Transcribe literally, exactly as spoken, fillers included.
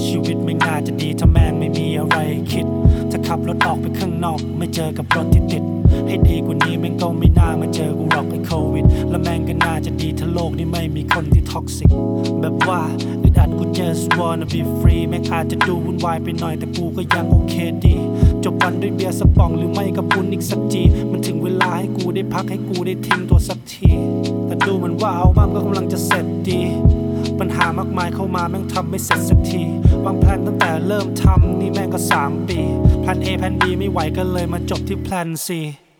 ชีวิตไม่น่าจะดีถ้าแม่งไม่มีอะไรคิดถ้าขับรถออกไปข้างนอกไม่เจอกับรถที่ติดให้ดีกว่านี้แม่งก็ไม่น่ามาเจอกูหรอกไอ้โควิดและแม่งก็น่าจะดีถ้าโลกนี้ไม่มีคนที่ท็อกซิกแบบว่าอึดอัดกู just wanna be free แม่งอาจจะดูวุ่นวายไปหน่อยแต่กูก็ยังโอเคดีจบวันด้วยเบียร์สปองหรือไม่กับบุญอีกสักจีมันถึงเวลาให้กูได้พักให้กูได้ทิ้งตัวสักทีแต่ดูเหมือนว่าเอาบ้างก็กำลังจะเสร็จดีปัญหามากมายเข้ามาแม่งทำไม่เสร็จสักทีวางแผนตั้งแต่เริ่มทำนี่แม่งก็สามปีแผน A แผน B ไม่ไหวก็เลยมาจบที่แผน C